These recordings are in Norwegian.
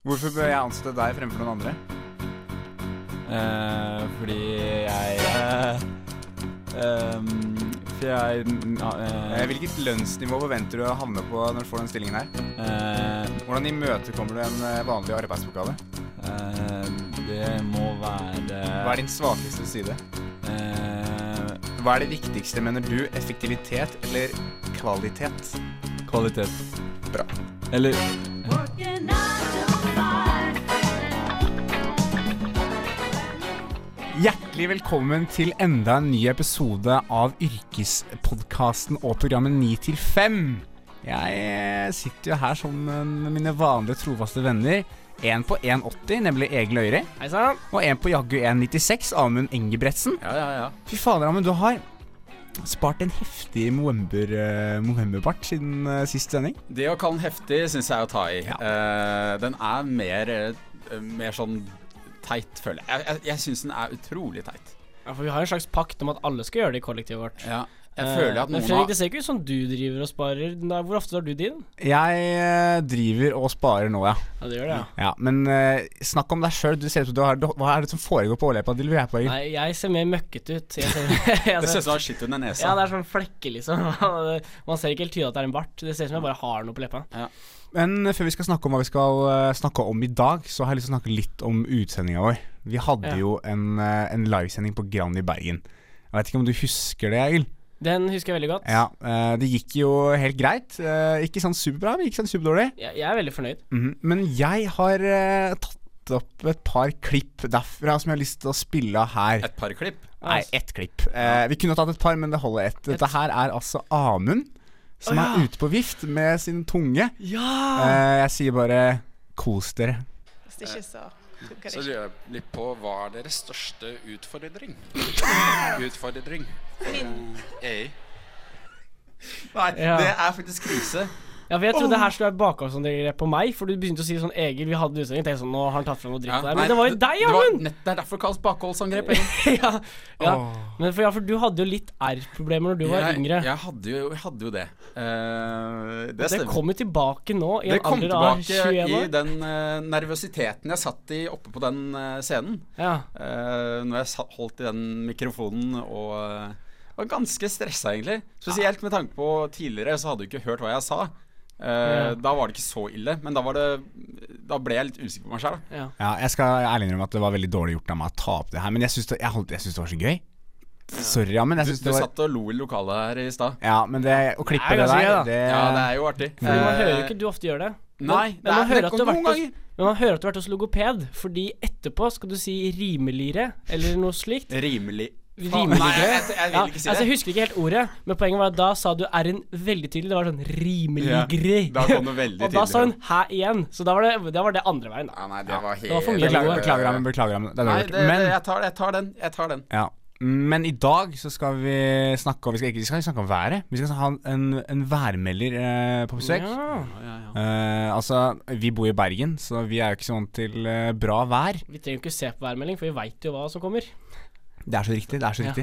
Hvorfor bør jeg ansette deg fremfor noen andre? Fordi jeg Hvilket lønnsnivå forventer du å havne på når du får den stillingen her? Hvordan imøtekommer du en vanlig arbeidsoppgave? Det må være Hva din svakeste side? Hva det viktigste, mener du? Effektivitet eller kvalitet? Kvalitet. Bra. Eller Hjertelig velkommen til enda en ny episode av Yrkespodcasten og programmet 9-5. Jeg sitter jo her som mine vanlige trofaste venner. En på 1,80, nemlig Egil Øyre. Hei sann. Og en på jaggu 1,96, Amund Engebretsen. Ja. Fy fader, Amund, du har spart en heftig Movember-bart siden sist sending. Det å kalle den heftig synes jeg å ta i. Ja. Den er mer sånn teit, føler jeg. Jeg synes den er utrolig teit. Ja, for vi har en slags pakt om at alle skal gjøre det i kollektivet vårt. Ja, jeg føler at Men noen Fredrik, det ser ikke ut som du driver og sparer. Hvor ofte tar du din? Jeg driver og sparer nå, ja. Ja, det gjør det, ja. Ja, men snakk om deg selv. Du ser ut som hva det som foregår på overleppa? Det lurer jeg på, Egil. Nei, jeg ser mer møkket ut. Det ser ut som har skitt under nesa. Ja, det er sånn flekker liksom. Man ser ikke helt tydelig at det er en bart. Det ser ut som jeg bare har noe på leppa. Ja. Men før vi skal snakke om hva vi skal snakke om i dag, så har jeg lyst til å snakke litt om utsendingen vår. Vi hadde jo en livesending på Grand i Bergen. Jeg vet ikke om du husker det, Egil? Den husker jeg veldig godt. Ja, det gikk jo helt greit. Ikke sånn superbra, men ikke sånn superdårlig. Jeg er veldig fornøyd. Men jeg har tatt opp et par klipp derfra som jeg har lyst til å spille av her. Et par klipp? Nei, ett klipp. Vi kunne tatt et par, men det holder ett. Dette her er altså Amund, som er ute på vift med sin tunge. Ja! Jeg sier bare kos dere. Hvis det ikke Så lurer jeg litt på, hva er deres største utfordring? Utfordring for EI? Nei, Ja. det er faktisk krise. Ja, for jeg trodde det her skulle være bakholdsangrep på meg, for du begynte å si sånn Egil, vi hadde utsending. Jeg tenkte sånn, nå har han tatt frem noe dritt der. Men det var jo deg, Amund! Det er derfor det kalles bakholdsangrep. Egil. ja. Men for du hadde jo litt R-problemer når du var yngre. Jeg hadde jo det. Det stemmer. kommer tilbake nå i Det en kom alder av tilbake 21 i år. den nervøsiteten jeg satt i oppe på den scenen. Ja. Når jeg holdt i den mikrofonen og var ganske stresset egentlig. Spesielt med tanke på tidligere så hadde du ikke hørt hva jeg sa. Da var det ikke så ille, men da ble jeg litt usikker på meg selv. Ja. Ja, jeg skal ærlig innrømme at det var veldig dårlig gjort av meg å ta opp det her, men jeg synes det var så gøy. Sorry, ja, men jeg synes Du det var... satt og lo i lokalet her i sted. Ja, men å klippe Det er det ganske der, gøy, da. det... Ja, det er jo artig. Fordi man hører ikke du ofte gjør det. Nei, Men man hører at du har noen vært ganger. Men man hører at du har vært hos logoped, fordi etterpå skal du si rimeligere, eller noe slikt. Rimelig. Rimeligere. Nei, jeg vil ikke si det. Altså, jeg husker ikke helt ordet, men poenget var at da sa du R-en veldig tydelig. Det var sånn rimeligere. Da kom det veldig Og da sa hun tydelig. hæ igjen. Så da var det andre veien, da. Ja, nei, det var helt... var for mye. Beklager, Amund. Det er Nei, dårlig gjort. jeg tar den. Ja. Men i dag så skal vi snakke om Vi skal ikke snakke om været. Vi skal ha en værmelder på besøk. Ja. Altså, vi bor i Bergen, så vi er jo ikke sånn til bra vær. Vi trenger jo ikke se på værmelding, for vi vet jo hva som kommer. Det er så riktig,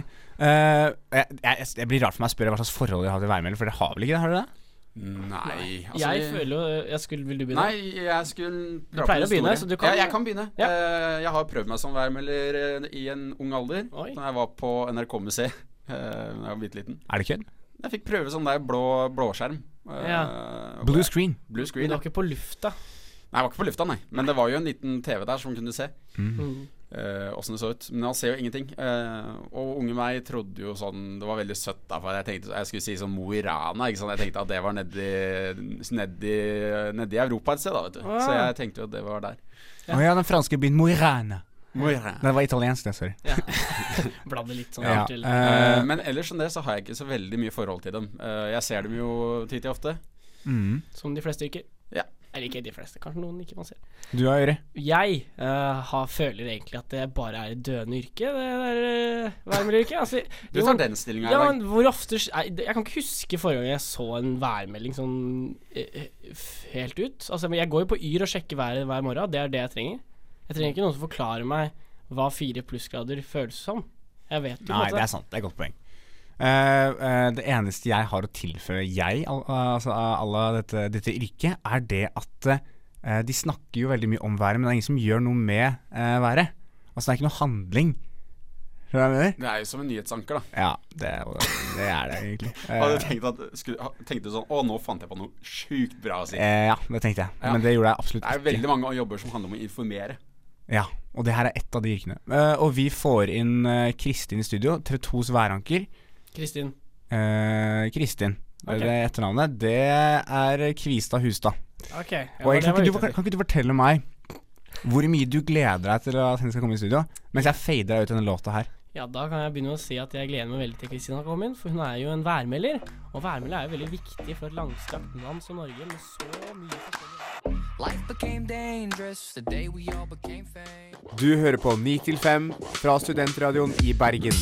Jeg blir rart for meg å spørre hva slags forhold dere har til værmelder, for dere har vel ikke det, har dere det? Nei, altså... Jeg føler jo Vil du begynne? Nei, jeg skulle Du pleier å begynne, så du kan... Ja, jeg kan begynne. Ja. Jeg har prøvd meg som værmelder i en ung alder. Oi. Da jeg var på NRK-museet da jeg var bitte liten. Er det kødd? Jeg fikk prøve sånn der blåskjerm. Blue screen. Blue Men screen, du ja. var ikke på lufta. Nei, jeg var ikke på lufta, nei. Men det var jo en liten TV der som kunne se hvordan det så ut. Men han ser jo ingenting. Og unge meg trodde jo sånn Det var veldig søtt da, for jeg tenkte jeg skulle si sånn Mo i Rana, ikke sant? Jeg tenkte at det var nedi Europa et sted da, vet du. Så jeg tenkte jo at det var der. Ja, den franske byen Mo i Rana. Mo i Rana. Det var italiensk det, sorry. Ja. Bladde litt sånn Ja. til. Men ellers enn det så har jeg ikke så veldig mye forhold til dem. Jeg ser dem jo tid til ofte. Som de fleste yrker. Ja. Eller ikke de fleste, kanskje noen ikke man ser. Du har Øyre. Jeg føler egentlig at det bare er et døende yrke, det der værmeldingyrket. Altså, Du tar den stillingen ja, i dag. men hvor ofte Jeg kan ikke huske forrige gang jeg så en værmelding sånn helt ut. Altså, jeg går jo på Yr og sjekker været hver morgen. Det er det jeg trenger. Jeg trenger ikke noen som forklarer meg hva 4 plussgrader føles som. Jeg vet jo Nei, det er sant, det er et godt poeng. Det eneste jeg har å tilføre altså alle dette yrket, er det at de snakker jo veldig mye om været, men det er ingen som gjør noe med været. Altså det er ikke noe handling. Det er jo som en nyhetsanker, da. Ja, det er det egentlig. Tenkte du sånn, nå fant jeg på noe sykt bra å si. Ja, det tenkte jeg. Men det gjorde jeg absolutt ikke. Det er veldig mange jobber som handler om å informere. Ja, og det her er ett av de yrkene. Og vi får inn Kristin i studio, TV 2s væranker. Kristin. Kristin. Okay. Det etternavnet, det er Kvistad Hustad. Ok. Og kan ikke du fortelle meg hvor mye du gleder deg til at henne skal komme i studio, mens jeg fader deg ut denne låta her? Ja, da kan jeg begynne å si at jeg gleder meg veldig til Kristina kommer inn, for hun er jo en værmelder, og værmelder er jo veldig viktig for et langstrakt land som Norge med så mye forskjellig. Life became dangerous the day we all became famous. Du hører på 9-5 fra Studentradioen i Bergen.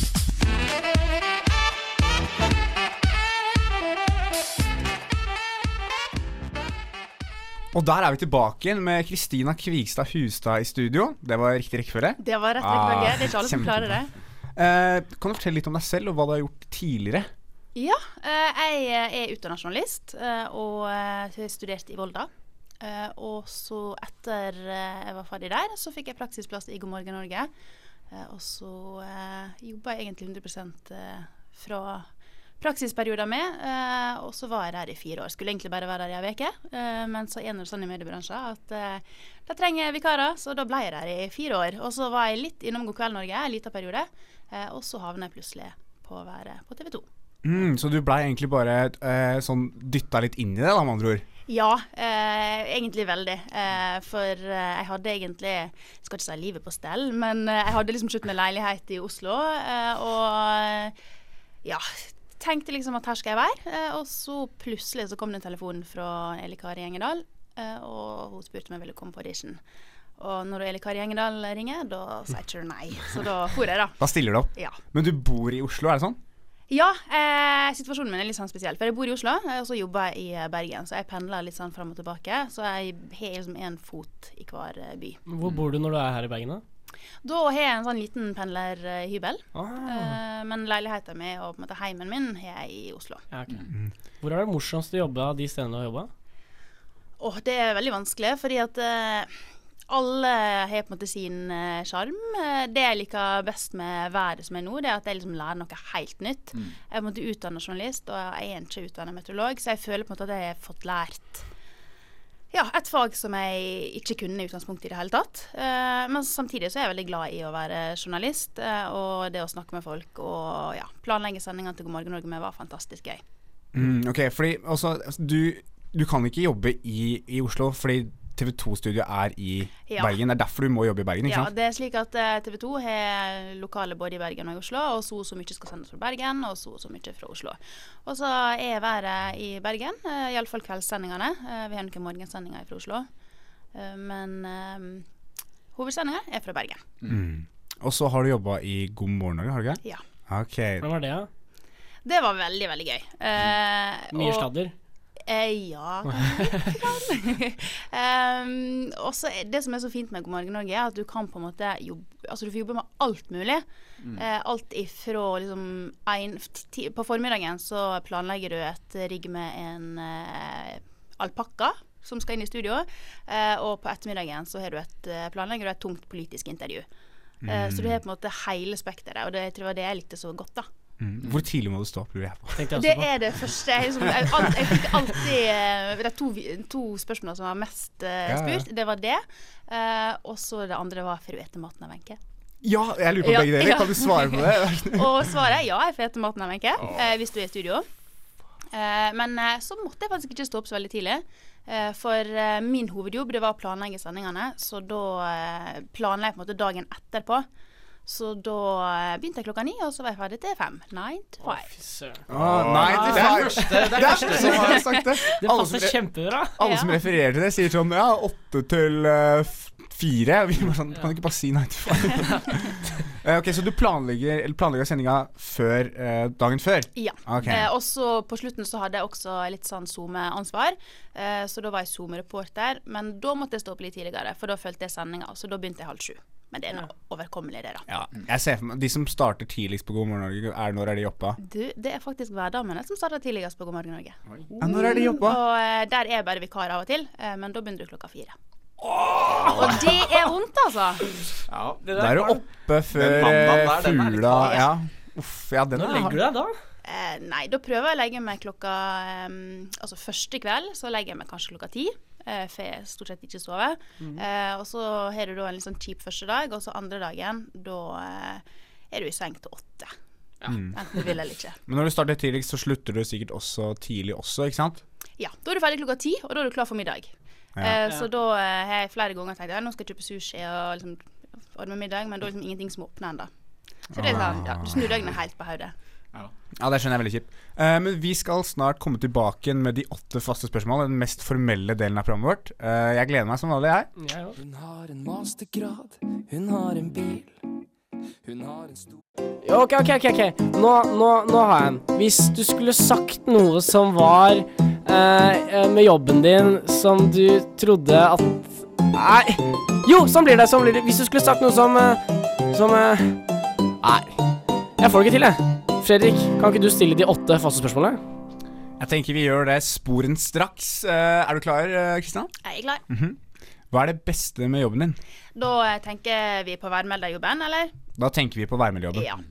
Og der er vi tilbake igjen med Kristina Kvistad Hustad i studio. Det var riktig rekkefølge. Det var rett rekkefølge. Det er ikke alle som klarer det. Kan du fortelle litt om deg selv og hva du har gjort tidligere? Ja, jeg er utdannet og har studert i Volda. Og så etter jeg var ferdig der, så fikk jeg praksisplass i God Morgen Norge. Og så jobbet jeg egentlig 100% fra praksisperioden med, og så var jeg der i 4 år. Skulle egentlig bare være der i en veke, men så er det sånn i mediebransjen at de trenger vikarer, så da ble jeg der i 4 år. Og så var jeg litt innom God Kveld Norge, en liten periode, og så havnet jeg plutselig på å være på TV 2. Så du ble egentlig bare sånn dyttet litt inn i det, da, med andre ord? Ja, egentlig veldig. For jeg hadde egentlig, jeg skal ikke si livet på stell, men jeg hadde liksom kjøpt meg leilighet i Oslo, og ja, tenkte liksom at her skal jeg være, og så plutselig så kom det en telefon fra Eli Kari Engedal, og hun spurte om jeg ville komme på audition. Og når Eli Kari Engedal ringer, da sier jeg ikke nei, så da får jeg da. Da stiller du opp? Ja. Men du bor i Oslo, er det sånn? Ja, situasjonen min er litt sånn spesiell, for jeg bor i Oslo, og så jobber jeg i Bergen, så jeg pendler litt sånn frem og tilbake, så jeg har liksom en fot i hver by. Hvor bor du når du er her i Bergen da? Da har jeg en sånn liten pendlerhybel, men leiligheten min og på en måte heimen min har jeg i Oslo. Ja, okay. Hvor er det morsomst å jobbe av de stedene du har jobbet? Det er veldig vanskelig, fordi at alle har på en måte sin charm. Det jeg liker best med været som er nå, det er at jeg liksom lærer noe helt nytt. Jeg er på en måte utdannet journalist, og jeg er ikke utdannet meteorolog, så jeg føler på en måte at jeg har fått lært et fag som jeg ikke kunne i utgangspunktet i det hele tatt. Men samtidig så er jeg veldig glad i å være journalist, og det å snakke med folk, og planlegge sendingene til God Morgen Norge med var fantastisk gøy. Ok, fordi også, du kan ikke jobbe i Oslo, fordi TV 2-studio er i Bergen. Det er derfor du må jobbe i Bergen, ikke sant? Ja, det er slik at TV 2 har lokale både i Bergen og i Oslo, og så mye skal sendes fra Bergen, og så mye fra Oslo. Og så er været i Bergen, i alle fall kveldssendingene. Vi har noen morgensendinger fra Oslo, men hovedsendingen er fra Bergen. Og så har du jobbet i God Morgen Norge, har du ikke? Ja. Ok. Hvordan var det da? Det var veldig, veldig gøy. Mye sladder? Ja, og så det som er så fint med God Morgen Norge er at du kan på en måte jobbe, altså du får jobbe med alt mulig. Alt ifra liksom på formiddagen så planlegger du et rigg med en alpakka som skal inn i studio, og på ettermiddagen så planlegger du et tungt politisk intervju. Så du har på en måte hele spekteret, og det tror jeg det jeg likte så godt da. Hvor tidlig må du stå opp, lurer jeg på? Det er det første. Jeg fikk alltid det to spørsmål som var mest spurt. Det var det. Og så det andre var får du ete maten av Wenche? Ja, jeg lurer på begge deler. Kan du svare på det? Og svaret ja, jeg får ete maten av Wenche hvis du er i studio. Men så måtte jeg faktisk ikke stå opp så veldig tidlig. For min hovedjobb det var å planlegge sendingene, så da planla jeg på en måte dagen etterpå. Så da begynte jeg 9, og så var jeg ferdig til 5. 9 to 5. Det er første som har sagt det. Det passer kjempebra. Alle som refererer til det sier sånn, 8 til 4. Vi må sånn, kan du ikke bare si 9 to 5? Ok, så du planlegger sendinga før, dagen før? Ja, og så på slutten så hadde jeg også litt sånn Zoom-ansvar, så da var jeg Zoom-reporter, men da måtte jeg stå opp litt tidligere, for da følte jeg sendinga, så da begynte jeg 6:30. Men det er noe overkommelig det da. Ja, jeg ser for meg, de som starter tidligst på God Morgen Norge, når er de oppe? Det er faktisk hverdamene som starter tidligst på God Morgen Norge. Når er de oppe? Og der er bare vikar av og til, men da begynner du 4:00. Og det vondt, altså. Ja. Det Da er du oppe før mandagen der, den litt fugla. hard. Ja. Uff, ja, den Når legger du deg da? Nei, da prøver jeg å legge meg klokka altså første kveld, så legger jeg meg kanskje klokka 10. For jeg stort sett ikke sover. Og så har du da en litt sånn kjip første dag, og så andre dagen, da du i seng til 8. Enten du vil eller ikke. Men når du starter tidlig, så slutter du sikkert også tidlig også, ikke sant? Ja, da er du ferdig klokka 10, og da er du klar for middag. Så da har jeg flere ganger tenkt, nå skal jeg kjøpe sushi og liksom ordne middag, men da er liksom ingenting som åpner enda. Så det er sånn, du snur døgnet helt på hodet. Ja, det skjønner jeg veldig kjipt. Men vi skal snart komme tilbake igjen med de 8 faste spørsmål, den mest formelle delen av programmet vårt. Jeg gleder meg som vanlig, jeg. Jeg òg. Hun har en mastergrad, hun har en bil, hun har en stor... Ok. Nå har jeg en. Hvis du skulle sagt noe som var med jobben din, som du trodde at Nei. Jo, sånn blir det. Hvis du skulle sagt noe som Nei. Jeg får det ikke til, jeg. Fredrik, kan ikke du stille de 8 faste spørsmålene? Jeg tenker vi gjør det sporenstraks. Er du klar, Kristian? Jeg er klar. Hva er det beste med jobben din? Da tenker vi på værmelderjobben, eller? Da tenker vi på værmeldjobben. Ja.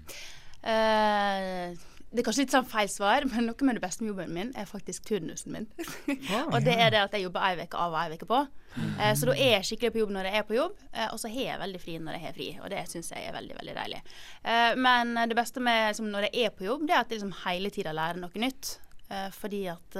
Det er kanskje litt sånn feil svar, men noe med det beste med jobben min er faktisk turnusen min. Og det er det at jeg jobber en veke av og en veke på. Så da er jeg skikkelig på jobb når jeg er på jobb, og så har jeg veldig fri når jeg har fri, og det synes jeg er veldig, veldig deilig. Men det beste med liksom, når jeg er på jobb, det er at jeg liksom hele tiden lærer noe nytt. Fordi at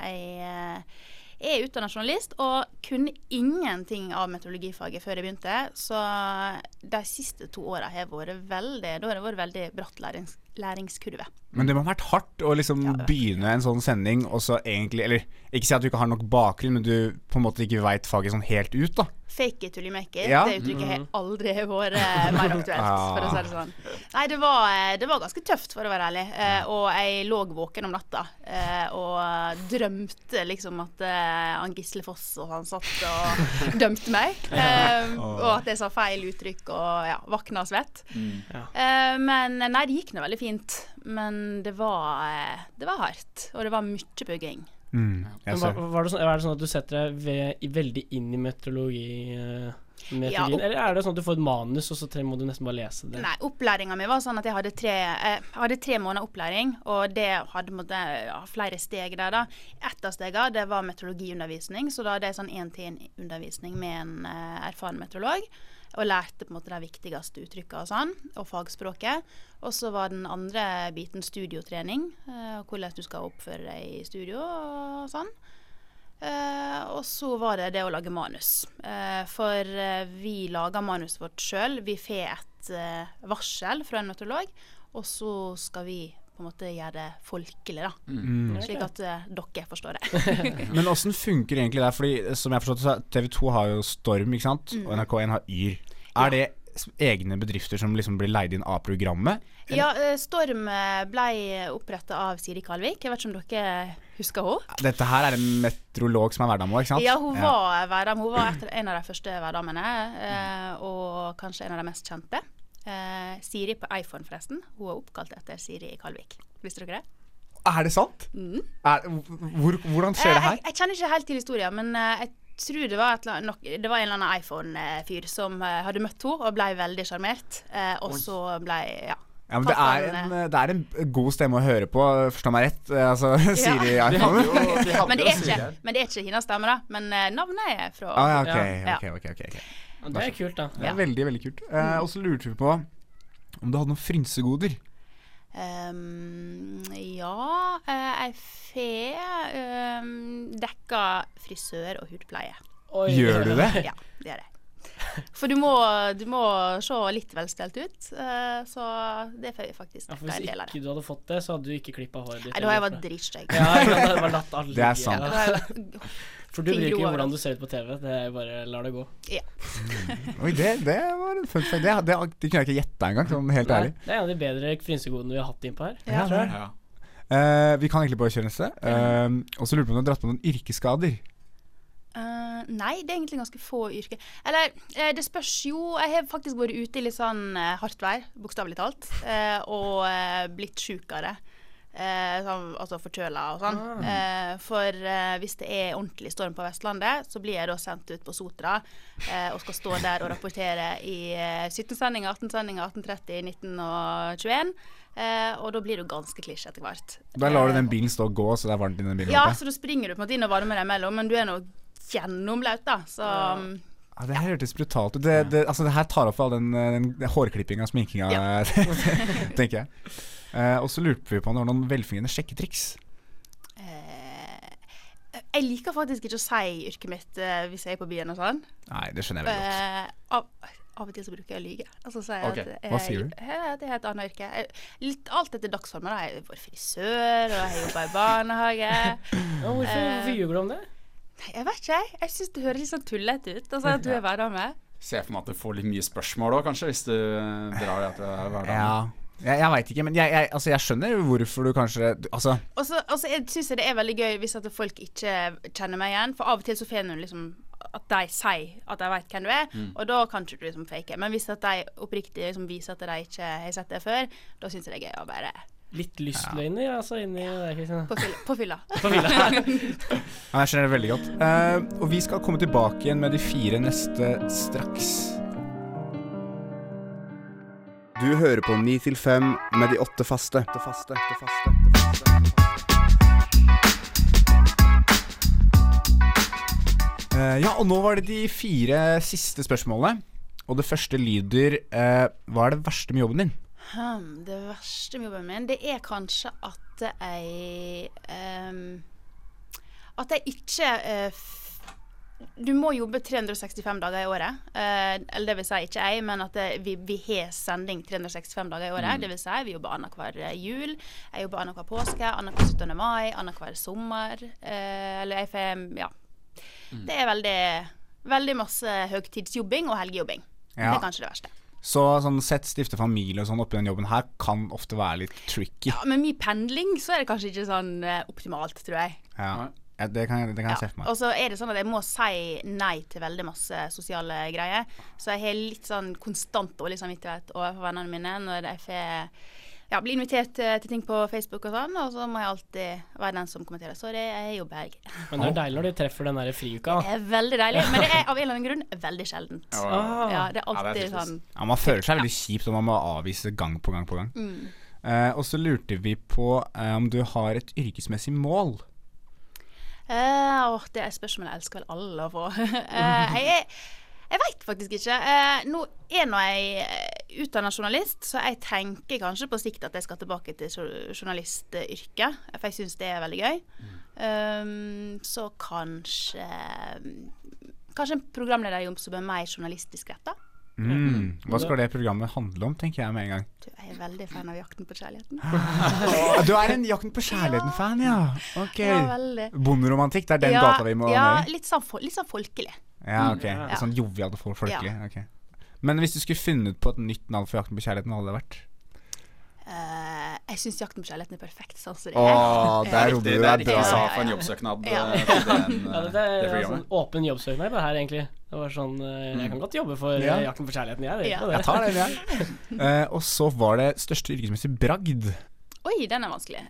jeg er utdannet journalist og kunne ingenting av meteorologifaget før jeg begynte, så de siste 2 årene har vært veldig bratt læringskurve. Men det må ha vært hardt å liksom begynne en sånn sending, og så egentlig, eller ikke si at du ikke har nok bakgrunn, men du på en måte ikke vet faget sånn helt ut da. Fake it till you make it, Ja. det uttrykket har aldri vært mer aktuelt, for å si det sånn. Nei, det var ganske tøft, for å være ærlig. Og jeg lå våken om natta, og drømte liksom at han Gisle Foss og han satt og dømte meg, og at jeg sa feil uttrykk, og vakna svett. Men nei, det gikk nå veldig fint, men det var hardt, og det var mye pugging. Men er det sånn at du setter deg veldig inn i meteorologien, eller er det sånn at du får et manus, og så må du nesten bare lese det? Nei, opplæringen min var sånn at jeg hadde 3 måneder opplæring, og det hadde flere steg der da. Et av stegene, det var meteorologiundervisning, så da det er sånn 1-til-1-undervisning med en erfaren meteorolog, og lærte på en måte de viktigste uttrykkene og sånn, og fagspråket. Og så var den andre biten studiotrening, hvordan du skal oppføre deg i studio og sånn. Og så var det det å lage manus. For vi lager manuset vårt selv. Vi får et varsel fra en meteorolog, og så skal vi på en måte gjøre det folkelig da. Slik at dere forstår det. Men hvordan funker egentlig det? Fordi som jeg har forstått, så TV 2 har jo Storm, ikke sant? Og NRK1 har Yr. Er det egne bedrifter som liksom blir leid inn av programmet? Ja, Storm ble opprettet av Siri Kalvik. Jeg vet ikke om dere husker henne. Dette her er en meteorolog som er hverdamme, ikke sant? Ja, hun var hverdamme. Hun var en av de første hverdammene, og kanskje en av de mest kjente. Siri på iPhone forresten. Hun er oppkalt etter Siri Kalvik. Visste dere det? Er det sant? Hvordan skjer det her? Jeg kjenner ikke helt til historien, men jeg tror det var en eller annen iPhone-fyr som hadde møtt henne og ble veldig charmert, og så ble, Ja, men det er en god stemme å høre på, forstår meg rett, altså, Siri iPhone. Men det er ikke hennes stemme da, men navnet er fra... Ok. Det er kult da. Det er veldig, veldig kult. Og så lurte vi på om du hadde noen frynsegoder. Jeg får dekka frisør og hudpleie. Gjør du det? Ja, det er det. For du må se litt velstelt ut, så det får vi faktisk dekka en del av det. Hvis ikke du hadde fått det, så hadde du ikke klippet håret ditt. Nei, da har jeg vært dritstygg. Det er sant. For du bryr ikke om hvordan du ser ut på TV. Det er bare, lar det gå. Ja. Oi, det var en fun fact. Det kunne jeg ikke gjette engang, sånn helt ærlig. Det er en av de bedre frynsegodene vi har hatt innpå her. Ja. Tror jeg. Vi kan egentlig bare kjøre neste. Og så lurer på om du har dratt på noen yrkesskader. Nei, det er egentlig ganske få yrker. Eller, det spørs jo. Jeg har faktisk vært ute i litt sånn hardt vær, bokstavelig talt, og blitt sykere. Altså forkjøla og sånn. For hvis det er ordentlig storm på Vestlandet, så blir jeg da sendt ut på Sotra og skal stå der og rapportere i 17-sendinger, 18-sendinger, 18.30, 19 og 21. Og da blir du ganske klisj etter hvert. Da lar du den bilen stå og gå, så det er varmt i den bilen. Ja, så da springer du på en måte inn og varmer deg imellom, men du er nå gjennomblaut da, så... Ja, det her hørtes brutalt ut. Altså, det her tar opp for all den hårklippinga og sminkinga, tenker jeg. Og så lurte vi på om det var noen velfungerende sjekketriks. Jeg liker faktisk ikke å si yrket mitt hvis jeg er på byen og sånn. Nei, det skjønner jeg veldig godt. Av og til så bruker jeg å lyge. Altså sier jeg at Hva sier du? Det er et annet yrke. Alt etter dagsformer. Jeg har vært frisør, og jeg jobber i barnehage. Hvorfor ljuger du om det? Jeg vet ikke, jeg synes det høres litt sånn tullete ut. Altså at du er hverdame. Ser for meg at du får litt mye spørsmål da, kanskje, hvis du drar det at du er hverdame. Ja, jeg vet ikke, men jeg skjønner hvorfor du kanskje altså. Og så jeg synes det er veldig gøy hvis at folk ikke kjenner meg igjen. For av og til så finner du liksom at de sier at de vet hvem du er, og da kan ikke du liksom fake. Men hvis at de oppriktig liksom viser at de ikke har sett det før, da synes jeg det er gøy å bare... Litt lystløgner, altså, inni det, Kristian. På fylla. Ja, jeg skjønner det veldig godt. Og vi skal komme tilbake igjen med de 4 neste straks. Du hører på 9-5 med de 8 faste. Ja, og nå var det de 4 siste spørsmålene. Og det første lyder, hva er det verste med jobben din? Det verste med jobben min, det er kanskje at jeg ikke du må jobbe 365 dager i året, eller det vil si ikke jeg, men at vi har sending 365 dager i året, det vil si vi jobber annenhver jul, jeg jobber annenhver påske, annenhver 17. mai, annenhver sommer, eller jeg får, ja, det er veldig, veldig masse høgtidsjobbing og helgejobbing, det er kanskje det verste. Så sånn sett, stifte familie og sånn oppi den jobben her kan ofte være litt tricky. Ja, med mye pendling så er det kanskje ikke sånn optimalt, tror jeg. Ja, det kan jeg se for meg. Og så er det sånn at jeg må si nei til veldig masse sosiale greier. Så jeg har litt sånn konstant dårlig samvittighet overfor vennene mine når jeg får blir invitert til ting på Facebook og sånn, og så må jeg alltid være den som kommenterer. Sorry, jeg jobber her. Men det er deilig når de treffer den der friuka. Det er veldig deilig, men det er av en eller annen grunn veldig sjeldent. Ja, det er alltid sånn. Ja, man føler seg veldig kjipt om man må avvise gang på gang på gang. Og så lurte vi på om du har et yrkesmessig mål. Det er spørsmålet jeg elsker vel alle å få. Jeg vet faktisk ikke. Nå er jeg utdannet journalist, så jeg tenker kanskje på sikt at jeg skal tilbake til journalistyrket, for jeg synes det er veldig gøy. Så kanskje en programlederjobb som er mer journalistisk rettet. Hva skal det programmet handle om, tenker jeg med en gang? Jeg er veldig fan av Jakten på kjærligheten. Du er en Jakten på kjærligheten-fan, ja. Ok. Ja, veldig. Bonderomantikk, det er den gata vi må ned i? Ja, litt sånn folkelig. Ja, ok. Sånn jovialt og folkelig. Okay. Men hvis du skulle funnet på et nytt navn for Jakten på kjærligheten, hva hadde det vært? Jeg synes Jakten på kjærligheten er perfekt, sånn som det er. Det er riktig sa for en jobbsøknad. Det er sånn åpen jobbsøknad det her, egentlig. Det var sånn, jeg kan godt jobbe for Jakten på kjærligheten, jeg tar det, jeg. Og så var det største yrkesmessig bragd. Oi, den er vanskelig.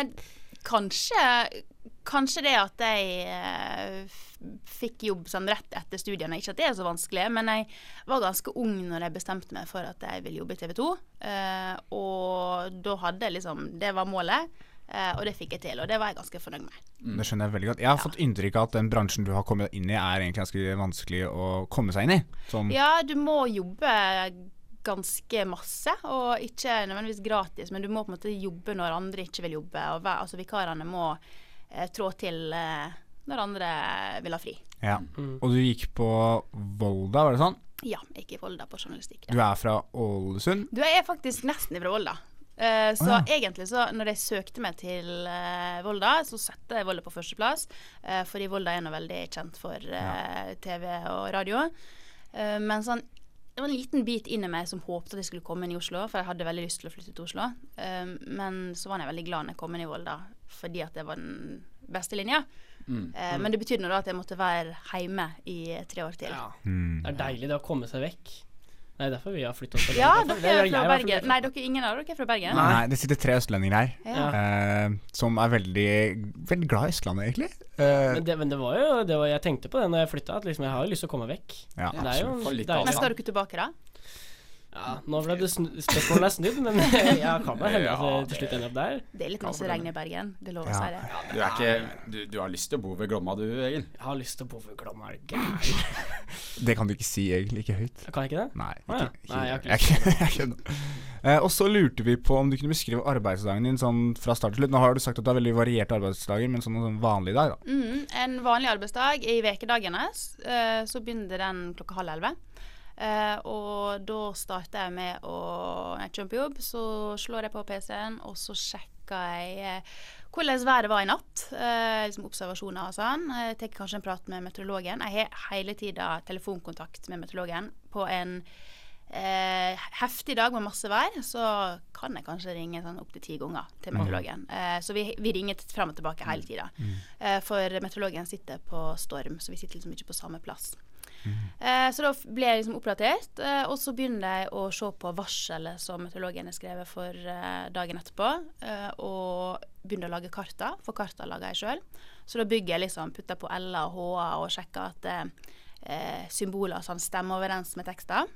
Kanskje det at jeg fikk jobb sånn rett etter studiene. Ikke at det er så vanskelig, men jeg var ganske ung når jeg bestemte meg for at jeg ville jobbe i TV 2. Og da hadde jeg liksom, det var målet, og det fikk jeg til, og det var jeg ganske fornøyd med. Det skjønner jeg veldig godt. Jeg har fått inntrykk av at den bransjen du har kommet inn i er egentlig ganske vanskelig å komme seg inn i. Sånn. Ja, du må jobbe ganske masse, og ikke nødvendigvis gratis, men du må på en måte jobbe når andre ikke vil jobbe, og altså vikarene må trå til når andre vil ha fri. Ja, og du gikk på Volda, var det sånn? Ja, jeg gikk i Volda på journalistikk. Du er fra Ålesund? Du er faktisk nesten fra Volda. Så egentlig så når jeg søkte meg til Volda, så sette jeg Volda på førsteplass, fordi Volda er nå veldig kjent for TV og radio. Men sånn, det var en liten bit inni meg som håpte at jeg skulle komme inn i Oslo, for jeg hadde veldig lyst til å flytte til Oslo. Men så var jeg veldig glad når jeg kom inn i Volda, fordi at det var den beste linja. Men det betydde nå da at jeg måtte være hjemme i 3 år til. Det er deilig det å komme seg vekk. Nei, derfor vi har flyttet oss. Ja, Derfor- dere er jeg fra har Bergen. flyttet- Nei, ingen av dere er fra Bergen? Nei, det sitter 3 østlendinger her, Ja. som er veldig glad i Østlandet, egentlig. Men det var jo jeg tenkte på det når jeg flyttet, at liksom, jeg har jo lyst til å komme vekk. Ja, Det er jo absolutt. For litt deilig. Men skal dere tilbake, da? Ja, nå ble det spørsmålet er snudd, men jeg kan da hende at det til slutt ender opp der. Det er litt masse regn i Bergen, det lover å si det. Du er ikke Du har lyst til å bo ved Glomma, du, Egil? Jeg har lyst til å bo ved Glomma, er du gæren? Det kan du ikke si, egentlig. Ikke høyt. Kan jeg ikke det? Nei, Å, ja. ikke, Nei, jeg har ikke jeg kødder. Og så lurte vi på om du kunne beskrive arbeidsdagen din sånn fra start til slutt. Nå har du sagt at du har veldig varierte arbeidsdager, men sånn vanlig dag, da. En vanlig arbeidsdag i vekedagene, så begynner den 11:30. Og da starter jeg med når jeg kommer på jobb, så slår jeg på PC-en, og så sjekker jeg hvordan været var i natt. Liksom observasjoner og sånn. Jeg tar kanskje en prat med meteorologen. Jeg har hele tiden telefonkontakt med meteorologen. På en heftig dag med masse vær, så kan jeg kanskje ringe sånn opp til 10 ganger til meteorologen. Så vi ringer frem og tilbake hele tiden. For meteorologen sitter på storm, så vi sitter liksom ikke på samme plass. Så da ble jeg liksom oppdatert, og så begynner jeg å se på varselet som meteorologen har skrevet for dagen etterpå, og begynner å lage karta, for karta lager jeg selv. Så da bygger jeg liksom, putter på L-a og H-a og sjekker at symboler sånn stemmer overens med tekster.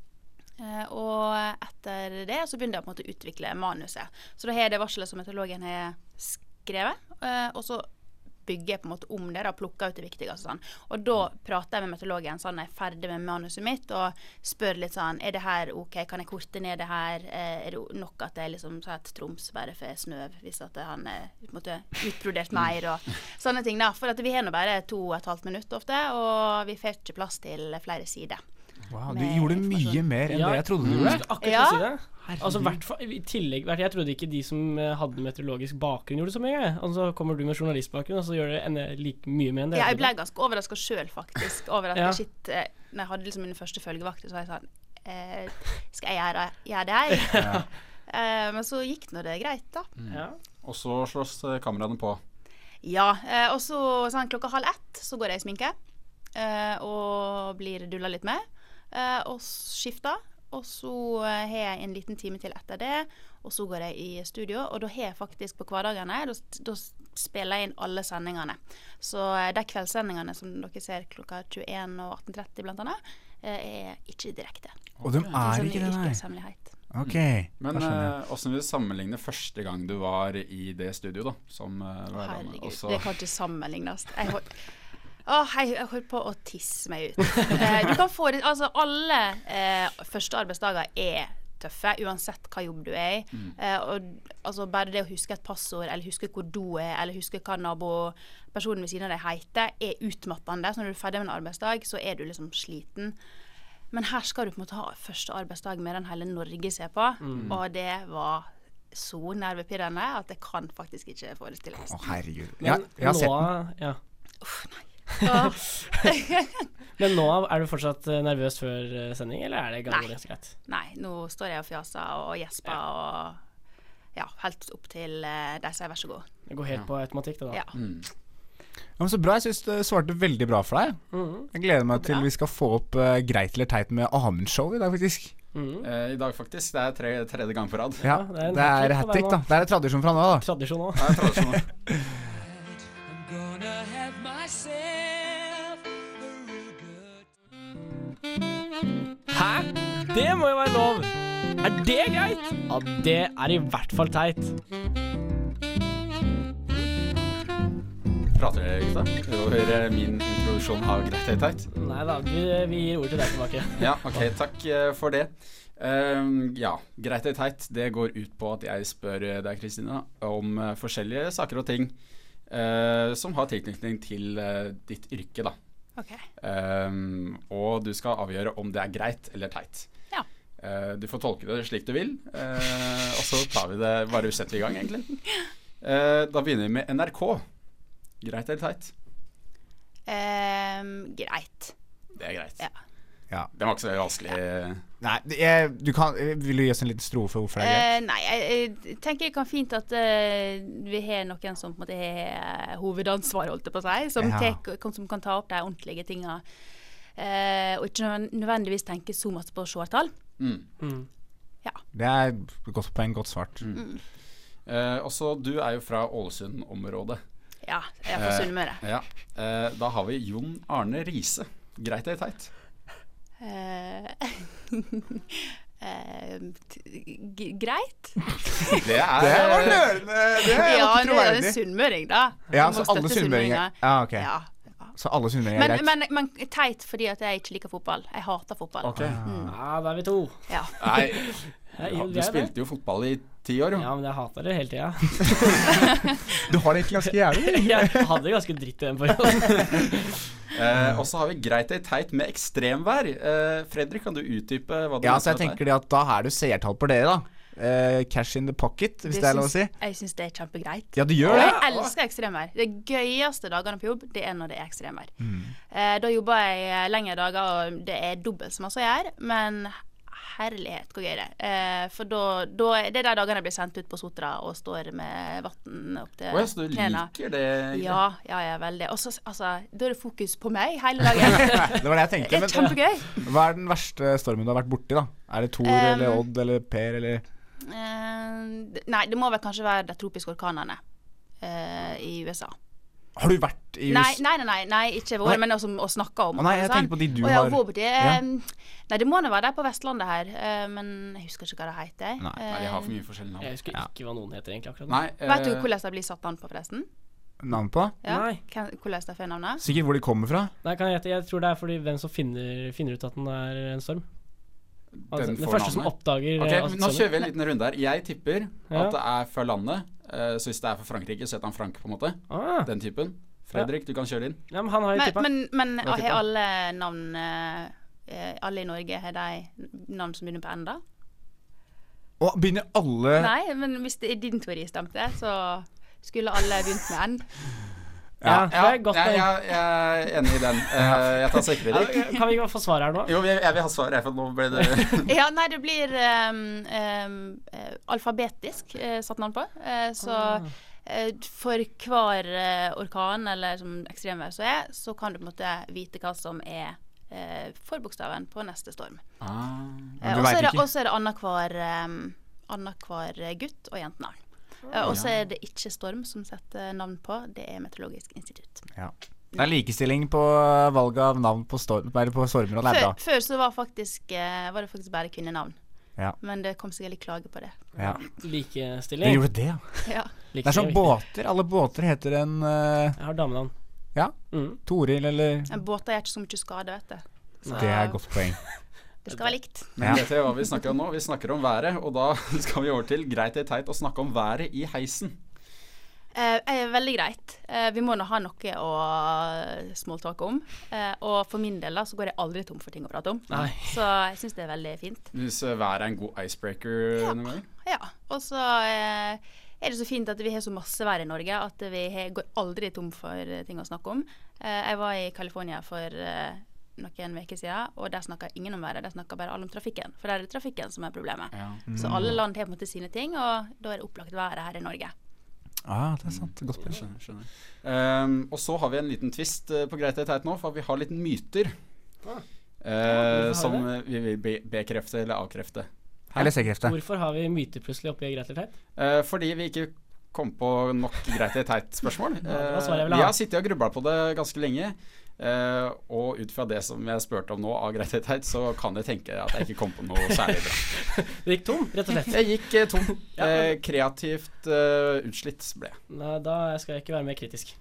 Og etter det så begynner jeg på en måte å utvikle manuset. Så da har jeg det varselet som meteorologen har skrevet, og så bygger jeg på en måte om det, da plukker ut det viktigste sånn. Og da prater jeg med meteorologen sånn, jeg er ferdig med manuset mitt, og spør litt sånn, er det her ok, kan jeg korte ned det her, er det nok at jeg liksom sa et Troms bare for snøv, hvis at han på en måte utbrodert mer, og sånne ting da, for at vi har nå bare 2,5 minutter ofte, og vi får ikke plass til flere sider. Wow, du Med gjorde informasjon. mye mer enn Ja. det jeg trodde du Jeg gjorde. skulle akkurat Ja. si det. Altså, i tillegg, jeg trodde ikke de som hadde meteorologisk bakgrunn gjorde så mye. Og så kommer du med journalistbakgrunn, og så gjør det like mye med enn det. Ja, jeg ble ganske overrasket selv faktisk, over at Ja. shit, når jeg hadde liksom min første følgevakt, så var jeg sånn, skal jeg gjøre det her? Men så gikk nå det greit da. Ja. Og så slås kameraene på. Ja, og så sånn 12:30 så går jeg i sminke, og blir dullet litt med, og skifter. Og så har jeg en liten time til etter det, og så går jeg i studio, og da har jeg faktisk på hverdagene, da spiller jeg inn alle sendingene. Så de kveldssendingene som dere ser klokka 21 og 18:30 blant annet, er ikke direkte. Og de Det er sånn ikke det, nei. yrkeshemmelighet. Ok, Men da skjønner jeg. hvordan vil du sammenligne første gang du var i det studio, da? Som værramme? Herregud, Og så- det kan ikke sammenlignes. Jeg holdt på å tisse meg ut. Du kan få det, altså alle første arbeidsdager er tøffe, uansett hva jobb du er i. Og altså bare det å huske et passord, eller huske hvor do er, eller huske hva nabopersonen ved siden av deg heter, er utmattende. Så når du er ferdig med en arbeidsdag, så er du liksom sliten. Men her skal du på en måte ha første arbeidsdag med den hele Norge ser på, og det var så nervepirrende at jeg kan faktisk ikke forestille meg. Å, herregud. Men Jeg har sett den. nå, ja. Åh. Men nå er du fortsatt nervøs før sending, eller er det ganske greit? Nei, nå står jeg og fjaser og gjesper og ja, helt opp til de sier vær så god. Det går helt på automatikk, det da. Ja. Ja, men så bra, jeg synes det svarte veldig bra for deg. Jeg gleder meg til vi skal få opp Greit eller teit med Amund-show i dag, faktisk. I dag faktisk, det er tredje gang på rad. Ja, det er en det er hat-trick for hat-trick, deg da. nå. Det er en tradisjon fra nå, da. Tradisjon nå. Det er tradisjon. I'm gonna have myself a real good. Hæ? Det må jo være lov. Er det greit? Ja, det er i hvert fall teit. Prater dere, gutta? Over min introduksjon av Greit eller teit? Nei da, vi gir ordet til deg tilbake. Ja, ok, takk for det. Ja, Greit eller teit, det går ut på at jeg spør deg, Kristina, om forskjellige saker og ting som har tilknytning til ditt yrke, da. Ok. Og du skal avgjøre om det er greit eller teit. Ja. Du får tolke det slik du vil, og så tar vi det bare usettelig i gang, egentlig. Da begynner vi med NRK. Greit eller teit? Greit. Det er greit. Ja. Ja. Det var ikke så vanskelig. Nei, vil du gi oss en liten strofe hvorfor det er greit? Nei, jeg tenker det kan fint at vi har noen som på en måte har hovedansvar, holdt jeg på å si, som, Ja. som kan ta opp de ordentlige tingene Og ikke nødvendigvis tenke så masse på seertall. Det er godt poeng, godt svart. Også du er jo fra Ålesund-området. Ja, jeg er fra Sunnmøre. Ja. Da har vi Jon Arne Riise. Greit eller teit? Greit. Det var nølende. Det er Ja, ikke nå er det troverdig. sunnmøring, da. Ja, Man må så alle støtte sunnmøringer. Ja, ok. Ja. Så alle sunnmøringer er greit. Men teit fordi at jeg ikke liker fotball. Jeg hater fotball. Ok. Ja, da er vi to. Ja. Nei, Jeg- du spilte jo fotball i 10 år, jo. Ja, men jeg hater det hele tida. Du har det egentlig ganske jævlig. Jeg hadde ganske dritt i den perioden. Og så har vi greit eller teit med ekstremvær. Fredrik, kan du utdype hva du Ja, mener så jeg med tenker det at da er det seertall på dere, da. Cash in the pocket, hvis det er lov å si. Jeg syns det er kjempegreit. Ja, du gjør Og det. jeg elsker ekstremvær. Det gøyeste dagene på jobb, det er når det er ekstremvær. Da jobber jeg lengre dager, og det er dobbelt så masse å gjøre, men herlighet, hvor gøy det er. For da det er de dagene jeg blir sendt ut på Sotra og står med vann opp til Å ja, så du knærne. liker det? egentlig? Ja, veldig. Og så, altså, da er det fokus på meg hele dagen. Det var det jeg Det tenkte. er kjempegøy. Hva er den verste stormen du har vært borti, da? Er det Thor eller Odd eller Per eller Nei, det må vel kanskje være de tropiske orkanene i USA. Har du vært i Nei, ikke våre, men også å snakke om. Å nei, jeg sånn. tenker på de du Å, ja, har. hvor borti, Ja. Nei, det må nå være der på Vestlandet her, men jeg husker ikke hva det heter. Nei, Nei, de har for mye forskjellige Jeg navn. husker ikke hva noen heter egentlig akkurat nå. Nei, Vet du hvordan det blir satt navn på, forresten? Navn på? Ja? Nei. Hvordan de får navnet? Sikkert hvor de kommer fra. Nei, kan jeg gjette? Jeg tror det er fordi hvem som finner ut at den er en storm. Altså, Den den får første som navnet. oppdager Ok, at nå stormen- kjører vi en liten runde her. Jeg tipper Ja. at det er fra landet. Så hvis det er fra Frankrike, så heter han Frank, på en måte. Ah, Den typen. Fredrik, du kan kjøre inn. ja, men han har jo tippa. Men Hva tipper har alle navn alle i Norge har de navn som begynner på N, da? Og begynner alle Nei, men hvis det er din teori stemte, så skulle alle begynt med N. Ja, det er godt poeng. jeg er enig i den. Jeg tar sekkeviddik. Ja, kan vi ikke få svar her nå? Jo, jeg vil ha svar, for nå ble det Ja, nei, det blir alfabetisk satt navn på. Så for hver orkan eller som ekstremvær så kan du på en måte vite hva som er forbokstaven på neste storm. Men du Og så vet er det, ikke. og så er det annenhver gutt og jentenavn. Og så er det ikke Storm som setter navn på, det er Meteorologisk institutt. Ja. Det er likestilling på valg av navn på stormer og det er bra. Før så var det faktisk bare kvinnenavn. Ja. Men det kom sikkert litt klage på det. Ja. Det Likestilling. gjorde det, ja. Ja. Det er som båter. Alle båter heter en Jeg har damenavn. Ja, Toril eller En båter gjør ikke så mye skade, vet du. Så Det er et godt poeng. det skal være likt. Men vet dere hva vi snakker om nå? Vi snakker om været, og da skal vi over til greit eller teit å snakke om været i heisen. Veldig greit. Vi må nå ha noe å smalltalke om. Og for min del da, så går jeg aldri tom for ting å prate om. Nei. Så jeg syns det er veldig fint. Hvis været er en god icebreaker noen ganger. Ja. Og så er det så fint at vi har så masse vær i Norge at vi går aldri tom for ting å snakke om. Jeg var i California for noen uker siden, og der snakket ingen om været, der snakket bare alle om trafikken. For der er det trafikken som er problemet. Ja. Så alle land har på en måte sine ting, og da er det opplagt været her i Norge. Det er sant. Godt poeng. Skjønner. Og så har vi en liten twist på greit eller teit nå, for vi har litt myter. Som vi vil bekrefte eller avkrefte. Eller sekkrefte. Hvorfor har vi myter plutselig oppi greit eller teit? Fordi vi ikke kom på nok greit eller teit spørsmål. det var svaret jeg ville ha. Jeg har sittet og grublet på det ganske lenge. Og ut fra det som jeg spurte om nå av greit eller teit, så kan jeg tenke at jeg ikke kom på noe særlig bra. Det gikk tom, rett og slett. Jeg gikk tom. Ja. Kreativt utslitt ble jeg. Nei, da skal jeg ikke være mer kritisk.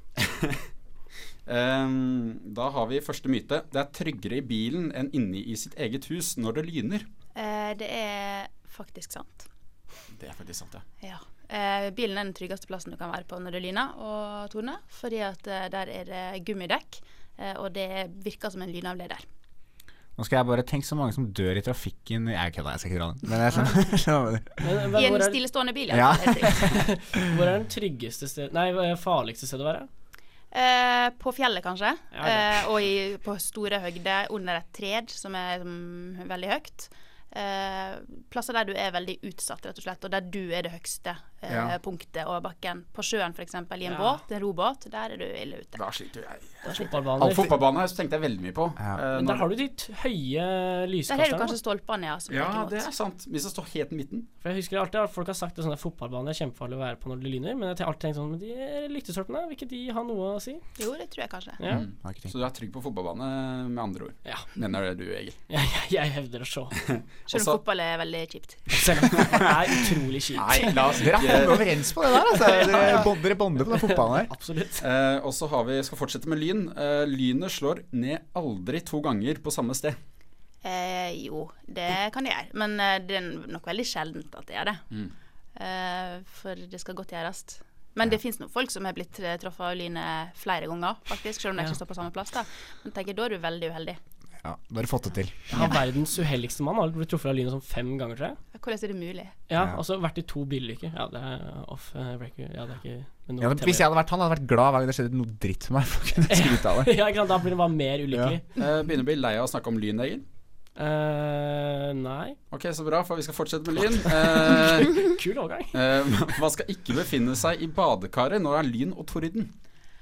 Da har vi første myte. Det er tryggere i bilen enn inne i sitt eget hus når det lyner. Det er faktisk sant. Det er faktisk sant, ja. Ja. Bilen er den tryggeste plassen du kan være på når det lyner og torner, fordi at der er det gummidekk, og det virker som en lynavleder. Nå skal jeg bare tenke så mange som dør i trafikken. Jeg kødder, jeg skal ikke dra den. Men jeg skjønner. I en stillestående bil, Ja. Hvor er den tryggeste farligste stedet å være? På fjellet kanskje, Ja, og på store høgder under et tred som er veldig høyt. plasser der du er veldig utsatt, rett og slett, og der du er det høyeste punktet over bakken. På sjøen, for eksempel, i en båt, en robåt, der er du ille ute. Da sliter jeg. Fotballbane Så tenkte jeg veldig mye på. Men der har du de høye lyskasterne. Der har du kanskje stolpene, Ja, det er sant. Vi som står helt i midten. For jeg husker alltid at folk har sagt at sånne fotballbaner er kjempefarlig å være på når det lyner, men jeg har alltid tenkt sånn, men de lyktestolpene, vil ikke de ha noe å si? Jo, det tror jeg kanskje. Så du er trygg på fotballbane, med andre ord? Ja. Mener du, Egil? Jeg hevder det så. Selv om fotball er veldig kjipt. Selv om fotball er utrolig kjipt. Nei, la oss Dere er overens på det der, altså. Dere bonder på den fotballen her. Absolutt. Og så skal fortsette med Lyn. Lynet slår ned aldri 2 ganger på samme sted. Jo, det kan det gjøre. Men det er nok veldig sjeldent at det gjør det. For det skal godt gjøres. Men det finnes noen folk som har blitt truffet av lynet flere ganger, faktisk, selv om de ikke står på samme plass. Da. Men tenker, da er du veldig uheldig. Ja, da har du fått det til. Ja, verdens uheldigste mann har blitt truffet av lynet sånn 5 ganger, tror jeg. Hvordan er det mulig? Ja, og så vært i 2 bilulykker. Ja, det er off-breaker. Ja, det er ikke hvis jeg hadde vært han, hadde jeg vært glad hver gang det skjedde noe dritt med meg for å kunne skryte av det. Ja, ikke sant, da blir det bare mer ulykkelig. Begynner å bli lei av å snakke om Lyn, Egil? Nei. Ok, så bra, for vi skal fortsette med Lyn. Kul overgang. Hva skal ikke befinne seg i badekaret når det er lyn og torden?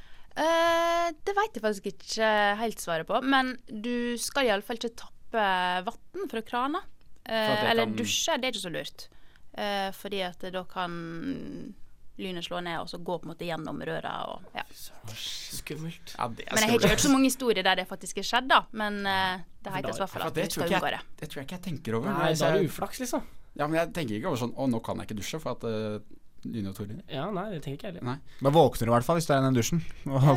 Det vet jeg faktisk ikke helt svaret på, men du skal i alle fall ikke tappe vatten fra krana. Eller dusje, det er ikke så lurt. Fordi at da kan lynet slå ned og så gå på en måte gjennom røra og, Skummelt. Ja, men jeg har ikke hørt så mange historier der det faktisk er skjedd da. Men det heter i hvert fall at du skal unngå det. Det tror jeg ikke jeg tenker over. Nei, da er det uflaks liksom. Ja, men jeg tenker ikke over sånn, nå kan jeg ikke dusje for at lyn og torden. Ja, nei, det tenker jeg heller. Da våkner du i hvert fall hvis du er i den dusjen.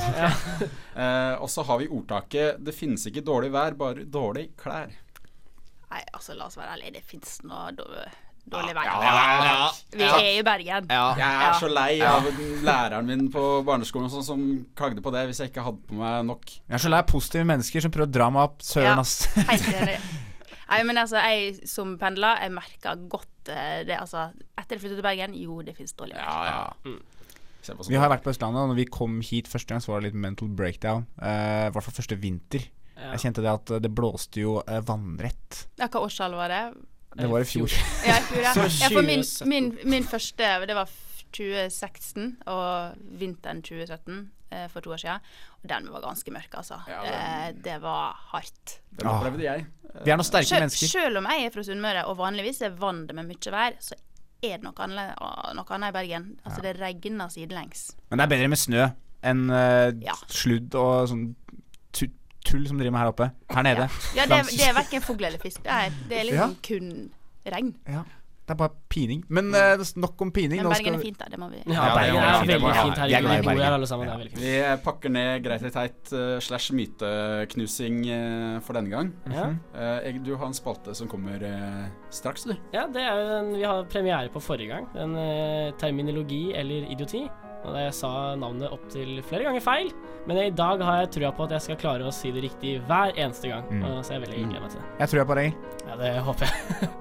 Og så har vi ordtaket, det finnes ikke dårlig vær, bare dårlig klær. Nei, altså la oss være ærlig, det finnes noe dårlig vær. Vi er i Bergen. Jeg er så lei av læreren min på barneskolen som klagde på det hvis jeg ikke hadde på meg nok. Jeg er så lei av positive mennesker som prøver å dra meg opp søren, ass. Helt enig. Nei, men altså, jeg som pendler, jeg merker godt det, altså, etter jeg flyttet til Bergen, jo, det finnes dårlig vær. Vi har vært på Østlandet, og når vi kom hit første gang, så var det litt mental breakdown. I hvert fall første vinter. Jeg kjente det at det blåste jo vannrett. Ja, hva årstall var det? Det var i fjor. Ja, i fjor, ja. For min første, det var 2016, og vinteren 2017, for 2 år siden. Og den var ganske mørk, altså. Det var hardt. Den opplevde jeg. Vi er noen sterke mennesker. Selv om jeg er fra Sunnmøre, og vanligvis er vann det med mye vær, så er det noe annet i Bergen. Altså, det regner sidelengs. Men det er bedre med snø enn sludd og sånn tull som driver med her oppe. Her nede. Ja, det er hverken fugl eller fisk. Det er liksom kun regn. Ja. Det er bare pining. Men nok om pining. Men Bergen er fint da, det må vi. Ja, Bergen er veldig fint her. Vi bor her alle sammen, det er veldig fint. Vi pakker ned greit og teit / myteknusing for denne gang. Du har en spalte som kommer straks, du. Ja, det er jo vi har premiere på forrige gang. En terminologi eller idioti. Og jeg sa navnet opp til flere ganger feil. Men i dag har jeg trua på at jeg skal klare å si det riktig hver eneste gang. Så jeg er veldig glad til det. Jeg tror jeg på deg. Ja, det håper jeg.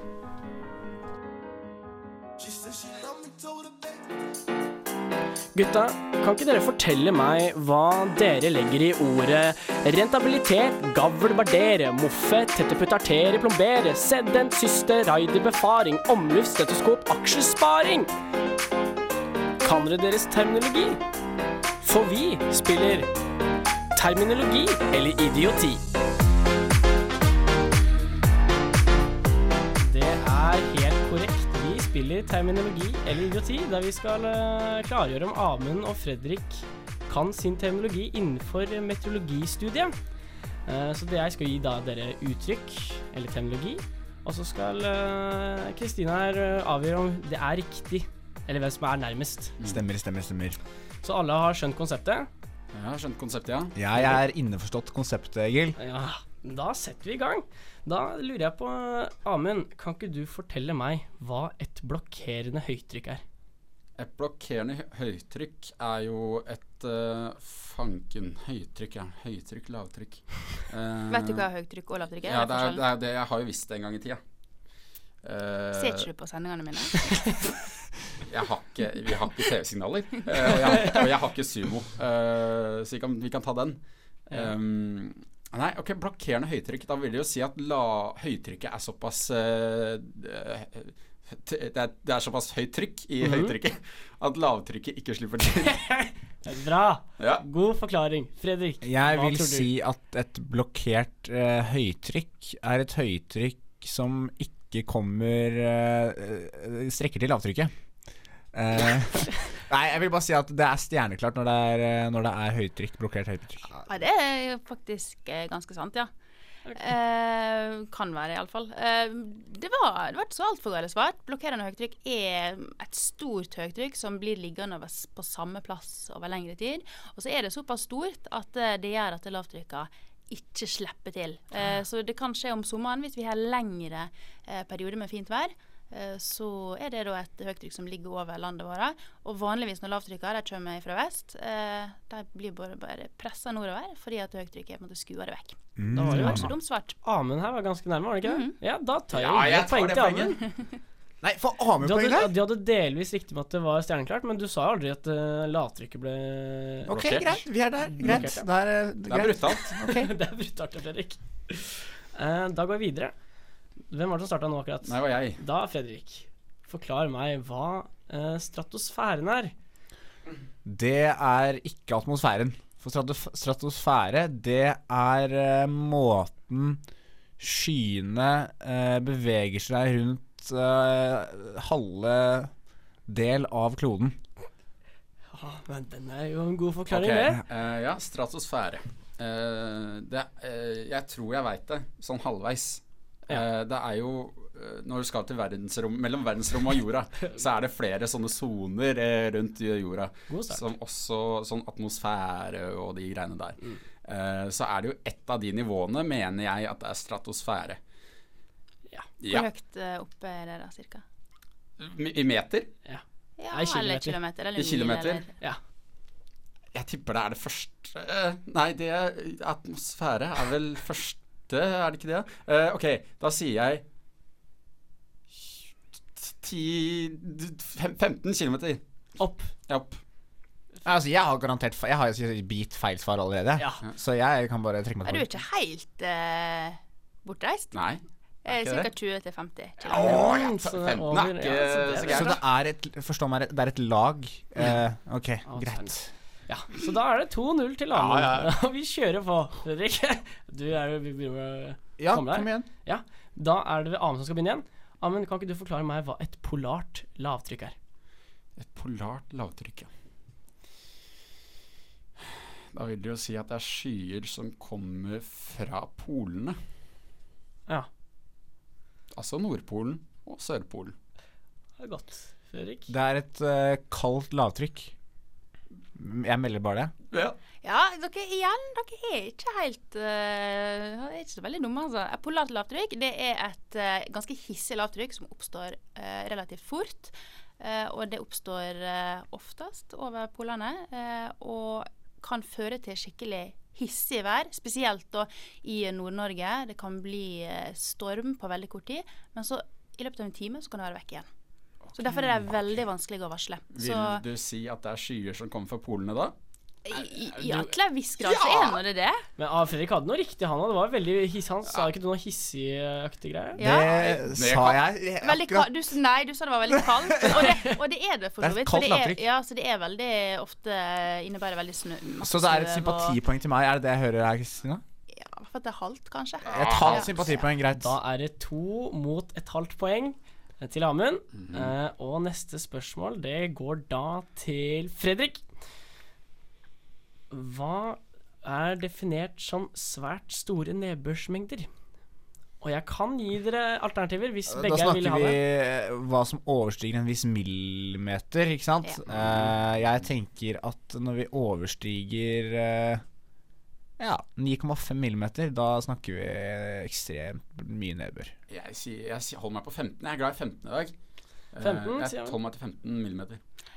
Gutta, kan ikke dere fortelle meg hva dere legger i ordet rentabilitet, gavl, bardere, moffe, tette putartere, plombere, sedent, syste, raider, befaring, omluft, stetoskop, aksjesparing? Kan dere deres terminologi? For vi spiller terminologi eller idioti. Det er helt korrekt. Vi spiller terminologi eller idioti, der vi skal klargjøre om Amund og Fredrik kan sin terminologi innenfor meteorologistudiet. Så det jeg skal gi da dere uttrykk eller terminologi, og så skal Kristina her avgjøre om det er riktig, eller hvem som er nærmest. Stemmer. Så alle har skjønt konseptet? Jeg har skjønt konseptet, ja. Jeg er innforstått konseptet, Egil. Ja, da setter vi i gang. Da lurer jeg på, Amund, kan ikke du fortelle meg hva et blokkerende høytrykk er? Et blokkerende høytrykk er jo et høytrykk, høytrykk, lavtrykk. Vet du hva høytrykk og lavtrykk er? Ja, det er det jeg har jo visst en gang i tida. Ser ikke du på sendingene mine? Vi har ikke TV-signaler, og jeg har ikke sumo, så vi kan ta den. Nei, ok, blokkerende høytrykk. Da vil det jo si at høytrykket er såpass det er såpass høyt trykk i høytrykket at lavtrykket ikke slipper til. Bra. Ja. God forklaring. Fredrik, Jeg hva vil tror du? si at et blokkert høytrykk er et høytrykk som ikke kommer strekker til lavtrykket. Nei, jeg vil bare si at det er stjerneklart når det er høytrykk, blokkert høytrykk. Ja, det er jo faktisk ganske sant, ja. Kan være i alle fall. Det var ikke så alt for gale svart. Blokkerende høytrykk er et stort høytrykk som blir liggende på samme plass over lengre tid. Og så er det såpass stort at det gjør at lavtrykka ikke slipper til. Så det kan skje om sommeren hvis vi har lengre perioder med fint vær. Så er det da et høytrykk som ligger over landet vårt. Og vanligvis når lavtrykka kommer fra vest, de blir bare presset nordover fordi at høytrykket på en måte skuer det vekk. Da var Det det var ikke så dumt svart. Amund her var ganske nærme, var det ikke det? Ja, da tar Ja, jeg jeg tar poeng det til poenget. Amund. Nei, for Amund-poeng der? Du hadde delvis riktig med at det var stjerneklart, men du sa aldri at lavtrykket ble Ok, blokkert. greit, vi er der. Greit. Blokkert, ja. Det er Det er brutalt. Det er brutalt, Fredrik. Da går vi videre. Hvem var det som startet nå akkurat? Nei, det var jeg. Da, Fredrik, forklar meg hva stratosfæren er. Det er ikke atmosfæren. For stratosfære, det er måten skyene beveger seg rundt halve del av kloden. Ja, men den er jo en god forklaring, det. Ja, stratosfære. Jeg tror jeg vet det, sånn halvveis. Det er jo når du skal til mellom verdensrom og jorda, så er det flere sånne zoner rundt jorda. God start. Som også sånn atmosfære og de greiene der. Så er det jo et av de nivåene, mener jeg, at det er stratosfære. Ja. Hvor høyt oppe er det da, cirka? I meter? Ja, Nei, kilometer. eller kilometer. Eller I kilometer? mil, eller... Ja. Jeg tipper det er det første. Nei, atmosfære er vel første, er det ikke det? Ok, da sier jeg 15 kilometer. Opp. Opp. Altså, jeg har garantert jeg har bit feil svar allerede. Ja. Så jeg kan bare trekke meg Er du tilbake. ikke helt bortreist? Nei. Cirka det? 20 til 50 Åh, kilometer. ja, Så det er 15 over- er ikke ja, så det er så Så gærent. det er forstå meg rett, det er et lag. Ok, greit. Ja, så da er det 2-0 til Amund. Ja, Og vi kjører på, Fredrik. Du er jo vi begynner å Ja, komme der. kom igjen. Ja, da er det Amund som skal begynne igjen. Amund, kan ikke du forklare meg hva et polart lavtrykk er? Et polart lavtrykk, ja. Da vil det jo si at det er skyer som kommer fra polene. Ja, Altså Nordpolen og Sørpolen. det er godt, Fredrik. Det er et kaldt lavtrykk. Jeg melder bare det. Ja. Ja, dere er ikke helt er ikke så veldig dumme, altså. Et polart lavtrykk, det er et ganske hissig lavtrykk som oppstår relativt fort. Og det oppstår oftest over polene, og kan føre til skikkelig hissig vær, spesielt da i Nord-Norge. Det kan bli storm på veldig kort tid, men så i løpet av en time så kan det være vekk igjen. Så derfor er det veldig vanskelig å varsle. Vil du si at det er skyer som kommer fra polene da? I til en viss grad så er det det. Men Fredrik hadde noe riktig, han også. Det var veldig Han sa ikke noe hissigaktig greier? Ja. Det sa jeg. Veldig akkurat. du sa det var veldig kaldt. Og det er det for Det er så et vidt. kaldt For det lavtrykk. så det er veldig ofte innebærer veldig snø. masse Så det er et snø og- sympatipoeng til meg. Er det det jeg hører her, Kristina? Ja, i hvert fall det er halvt, kanskje. Et halvt sympatipoeng, greit. Da er det 2 mot et halvt poeng til Amund. Og neste spørsmål, det går da til Fredrik. Hva er definert som svært store nedbørsmengder? Og jeg kan gi dere alternativer hvis Da begge vil snakker ha vi det. hva som overstiger en viss millimeter, ikke sant? Jeg tenker at når vi overstiger 9,5 millimeter, da snakker vi ekstremt mye nedbør. Jeg holder meg på 15. Jeg er glad i 15 i dag. 15, sier jeg du? holder meg til 15 millimeter.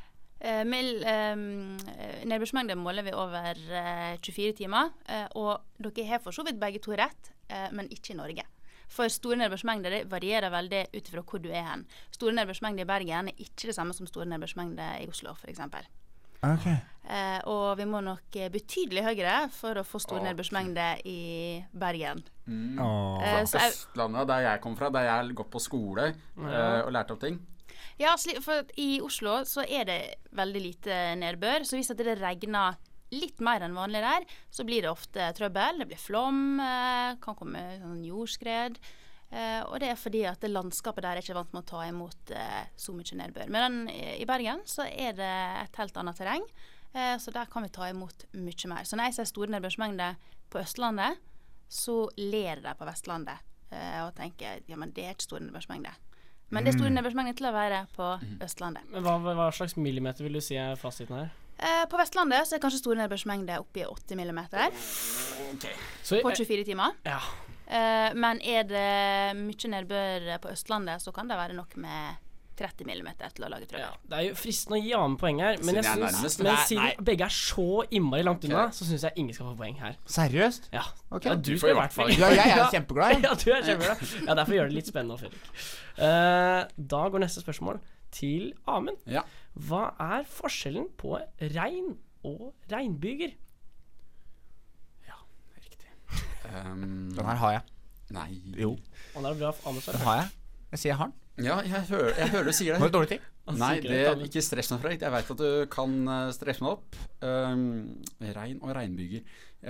Nedbørsmengde måler vi over 24 timer, og dere har for så vidt begge to rett, men ikke i Norge. For store nedbørsmengder det varierer veldig ut fra hvor du er hen. Store nedbørsmengder i Bergen er ikke det samme som store nedbørsmengder i Oslo, for eksempel. Ok. Og vi må nok betydelig høyere for å få stor nedbørsmengde i Bergen. Åh. Så jeg, Østlandet, der jeg kom fra, der jeg gått på skole og lærte opp ting. ja, for i Oslo så er det veldig lite nedbør, så hvis at det regner litt mer enn vanlig der, så blir det ofte trøbbel. Det blir flom, kan komme sånn jordskred. Og det er fordi at det landskapet der er ikke vant med å ta imot så mye nedbør. Men i Bergen så er det et helt annet terreng, så der kan vi ta imot mye mer. Så når jeg ser store nedbørsmengder på Østlandet, så ler de på Vestlandet og tenker ja, men det er ikke store nedbørsmengder. Men det er store nedbørsmengder til å være på Østlandet. Men hva slags millimeter vil du si er fasiten her? På Vestlandet så er kanskje store nedbørsmengder oppe i 80 millimeter Så, på 24 timer. ja. Men er det mye nedbør på Østlandet, så kan det være nok med 30 millimeter til å lage trøbbel. Ja, det er jo fristende å gi av med poeng her, men, Siden jeg er nærmest. siden begge er så innmari langt unna, så synes jeg ingen skal få poeng her. Seriøst? Ja, Ok. ja Du du får skal i i hvert hvert fall. Ja, jeg er kjempeglad. jeg. Ja, du er kjempeglad. Ja, derfor gjør det litt spennende, Fredrik. Da går neste spørsmål til Amund. Ja. Hva er forskjellen på regn og regnbyger? Riktig. Den her har jeg. Nei. Jo, Og det er bra Amund den svarer. har jeg. Jeg sier jeg har den. Ja, jeg hører du sier Var det det. dårlig tid? Nei, Sikkert, det Amund. ikke stress meg, Fredrik. Jeg vet at du kan stresse meg opp. Regn og regnbyger.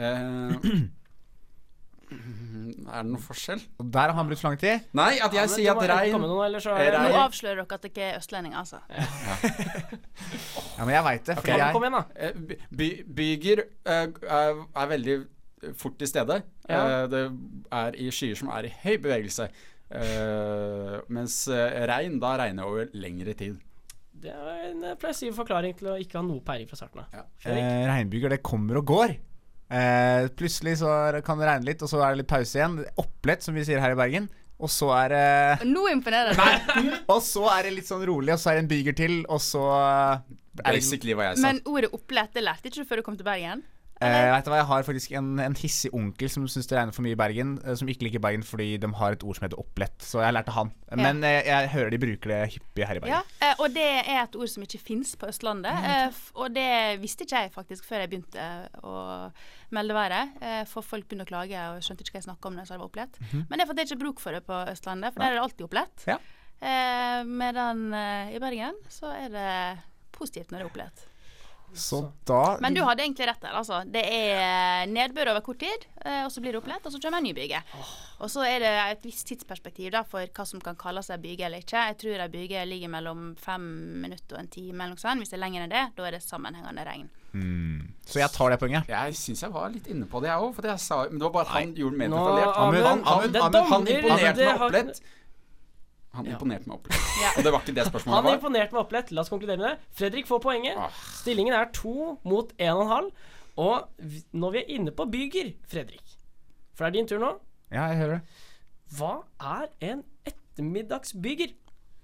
Er det noen forskjell? Og der har han brukt for lang tid. Nei, at jeg sier at regn Nå regn- avslører dere at dere er østlendinger, altså. Ja, men jeg vet det, fordi Kom, jeg... kom igjen, da. Byger er veldig fort til stede. Ja. Det er i skyer som er i høy bevegelse. Mens regn, da regner over lengre tid. Det er en plausiv forklaring til å ikke ha noe peiling fra starten av. Ja. Fredrik? Regnbyger, det kommer og går. Plutselig så kan det regne litt, og så er det litt pause igjen. Opplett, som vi sier her i Bergen. Og så er det Nå imponerer det. Og så er det litt sånn rolig, og så er det en byger til, og så er det Basically hva jeg sa. Men ordet opplett, det lærte ikke du før du kom til Bergen? vet du hva, jeg har faktisk en hissig onkel som synes det regner for mye i Bergen, som ikke liker Bergen fordi de har et ord som heter opplett. Så jeg lærte han. Men jeg hører de bruker det hyppig her i Bergen. Ja, og det er et ord som ikke finnes på Østlandet. Og det visste ikke jeg faktisk før jeg begynte å melde været. For folk begynte å klage og skjønte ikke hva jeg snakket om når jeg sa det var opplett. Men det er fordi det ikke er bruk for det på Østlandet, for der er det alltid opplett. Ja. Medan i Bergen så er det positivt når det er opplett. Så da Men du hadde egentlig rett der, altså. Det er nedbør over kort tid, og så blir det opplett, og så kommer en ny byge. Og så er det et visst tidsperspektiv da, for hva som kan kalles en byge eller ikke. Jeg tror en byge ligger mellom 5 minutter og en time eller noe sånt. Hvis det er lenger enn det, da er det sammenhengende regn. Så jeg tar det poenget. Jeg synes jeg var litt inne på det, jeg også. For jeg sa, men det var bare han gjorde mer Nå, detaljert. Amund, det Han dommer- imponerte det med har- opplett. Han imponerte med opplett. Ja. Og det var ikke det Han spørsmålet er var. imponert med opplett. La oss konkludere med det. Fredrik får poenget. Ah. Stillingen er 2 mot 1,5. Og når vi er inne på byger, Fredrik, for det er din tur nå. Ja, jeg hører det. Hva er en ettermiddagsbyger?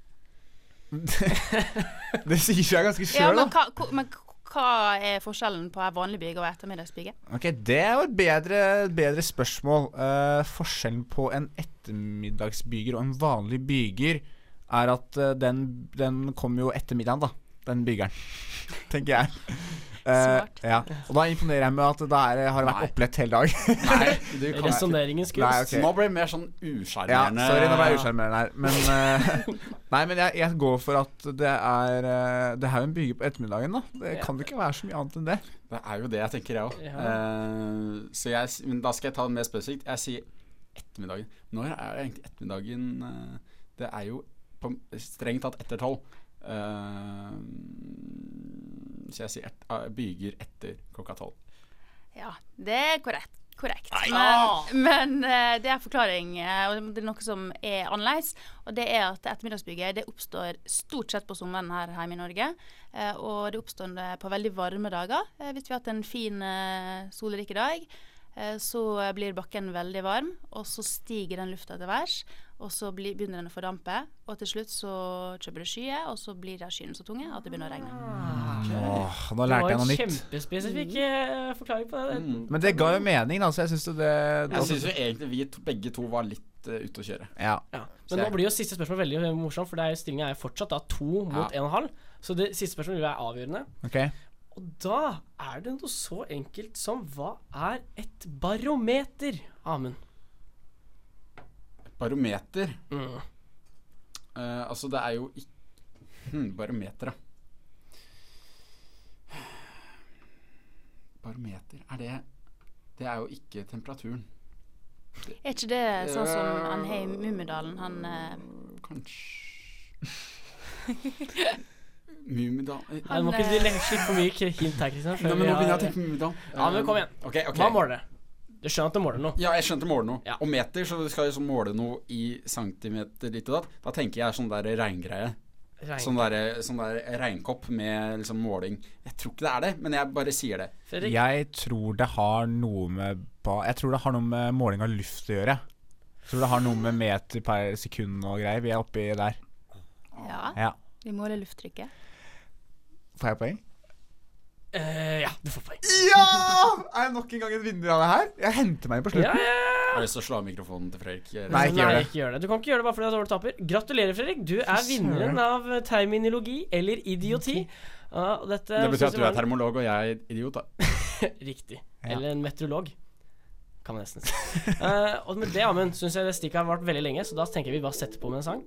Det sier seg ganske Ja, selv, men da. hva er forskjellen på en vanlig byge og ettermiddagsbyge? Ok, det er jo et bedre spørsmål. Forskjellen på en ettermiddagsbyger og en vanlig byger er at den kommer jo etter middagen, da. Den bygeren, tenker jeg. Smart. Ja. Og da imponerer jeg med at det har det vært Nei. opplett hele dag. Nei, du kan Resonneringens Nei, kunst. ok. Nå ble det mer sånn Ja, usjarmerende. sorry, nå ble jeg usjarmerende her. Men, nei, men jeg går for at det er jo en byge på ettermiddagen, da. Det Ja. kan jo ikke være så mye annet enn det. Det er jo det jeg tenker, jeg òg. Ja. Men da skal jeg ta det mer spesifikt. Jeg sier ettermiddagen. Når er egentlig ettermiddagen? Det er jo strengt tatt etter 12. Så jeg sier byger etter klokka 12. Ja, det er korrekt. Ja! Men det er forklaring, og det er noe som er annerledes. Og det er at ettermiddagsbygget det oppstår stort sett på sommeren her hjemme i Norge. Og det oppstår på veldig varme dager. Hvis vi har hatt en fin solrik i dag, så blir bakken veldig varm, og så stiger den lufta til værs. Og så begynner den å fordampe, og til slutt så kjøper det skyer, og så blir de skyene så tunge at det begynner å regne. Nå lærte jeg noe Det var en nytt. kjempespesifikk forklaring på det. Men det ga jo mening, da, så jeg syns det Jeg syns jo egentlig vi begge to var litt ute å kjøre. Ja. Ja. Men nå blir jo siste spørsmål veldig morsomt, for stillingen er fortsatt da 2 mot 1,5. Så det siste spørsmålet vil være avgjørende. Ok. Og da det noe så enkelt som hva et barometer, Amund? Barometer? Altså, det jo ikke barometer, da. Barometer, det jo ikke temperaturen. Ikke det sånn som han har i Mummidalen, han Kanskje Mummidalen Nei, må ikke du legge slipp for mye hint her, Kristian. Nå begynner jeg å tenke på Mummidalen. Ja, men kom igjen. Okay. Hva måler det? Du skjønner at det måler noe? Ja, jeg skjønner at det måler noe. Ja. Og meter, så du skal liksom måle noe i centimeter ditt og datt. Da tenker jeg sånn der regngreie. Sånn der regnkopp med liksom måling. Jeg tror ikke det det, men jeg bare sier det. Fredrik? Jeg tror det har noe med måling av luft å gjøre. Jeg tror det har noe med meter per sekund og greier. Vi oppi der. Ja. Vi måler lufttrykket. Får jeg poeng? Ja, du får poeng. Ja! Jeg nok en gang en vinner av det her? Jeg henter meg på slutten. Har du lyst til å slå av mikrofonen til Fredrik? Nei, ikke gjør det. Du kan ikke gjøre det bare fordi du taper. Gratulerer, Fredrik. Du vinneren av terminologi eller idioti. Det betyr at du termolog og jeg idiot, da. Riktig. Eller en meteorolog, kan man nesten si. Og med det, Amund, synes jeg det stikket har vært veldig lenge, så da tenker vi bare setter på med en sang.